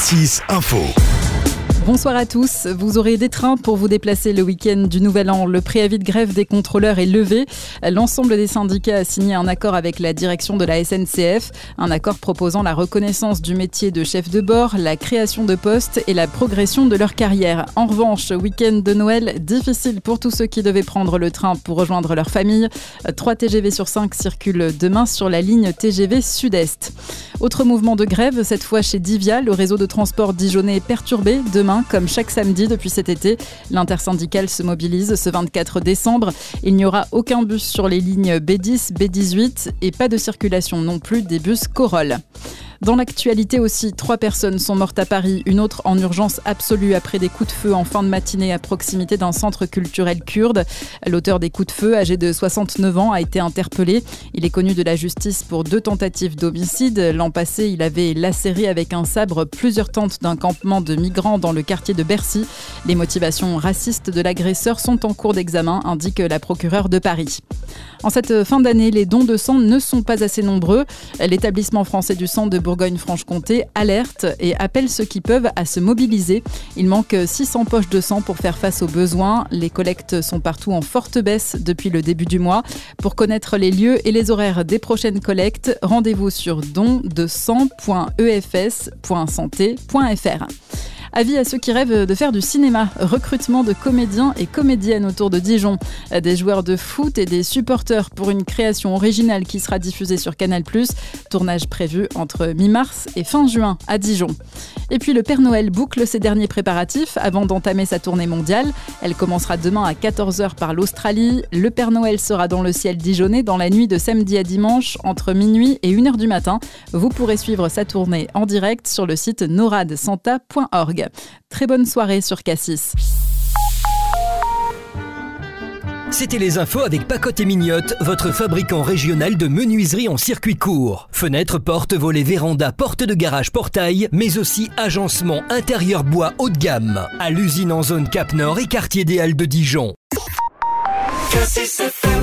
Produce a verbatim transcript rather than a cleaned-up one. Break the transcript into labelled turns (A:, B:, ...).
A: Cassis Info.
B: Bonsoir à tous. Vous aurez des trains pour vous déplacer le week-end du Nouvel An. Le préavis de grève des contrôleurs est levé. L'ensemble des syndicats a signé un accord avec la direction de la S N C F. Un accord proposant la reconnaissance du métier de chef de bord, la création de postes et la progression de leur carrière. En revanche, week-end de Noël, difficile pour tous ceux qui devaient prendre le train pour rejoindre leur famille. trois T G V sur cinq circulent demain sur la ligne T G V Sud-Est. Autre mouvement de grève, cette fois chez Divia. Le réseau de transport dijonnais est perturbé. Demain, comme chaque samedi depuis cet été, l'intersyndicale se mobilise ce vingt-quatre décembre. Il n'y aura aucun bus sur les lignes B dix, B dix-huit et pas de circulation non plus des bus Corolle. Dans l'actualité aussi, trois personnes sont mortes à Paris, une autre en urgence absolue après des coups de feu en fin de matinée à proximité d'un centre culturel kurde. L'auteur des coups de feu, âgé de soixante-neuf ans, a été interpellé. Il est connu de la justice pour deux tentatives d'homicide. L'an passé, il avait lacéré avec un sabre plusieurs tentes d'un campement de migrants dans le quartier de Bercy. Les motivations racistes de l'agresseur sont en cours d'examen, indique la procureure de Paris. En cette fin d'année, les dons de sang ne sont pas assez nombreux. L'établissement français du sang de Bourgogne-Franche-Comté alerte et appelle ceux qui peuvent à se mobiliser. Il manque six cents poches de sang pour faire face aux besoins. Les collectes sont partout en forte baisse depuis le début du mois. Pour connaître les lieux et les horaires des prochaines collectes, rendez-vous sur don de sang point e f s point santé point f r. Avis à ceux qui rêvent de faire du cinéma. Recrutement de comédiens et comédiennes autour de Dijon. Des joueurs de foot et des supporters pour une création originale qui sera diffusée sur Canal plus. Tournage prévu entre mi-mars et fin juin à Dijon. Et puis le Père Noël boucle ses derniers préparatifs avant d'entamer sa tournée mondiale. Elle commencera demain à quatorze heures par l'Australie. Le Père Noël sera dans le ciel dijonnais dans la nuit de samedi à dimanche entre minuit et une heure du matin. Vous pourrez suivre sa tournée en direct sur le site norad santa point org. Très bonne soirée sur Cassis.
C: C'était les infos avec Pacotte et Mignotte, votre fabricant régional de menuiserie en circuit court. Fenêtres, portes, volets, vérandas, portes de garage, portail, mais aussi agencement intérieur bois haut de gamme. À l'usine en zone Cap Nord et quartier des Halles de Dijon.